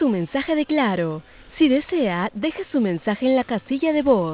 su mensaje de Claro. Si desea, deje su mensaje en la casilla de voz.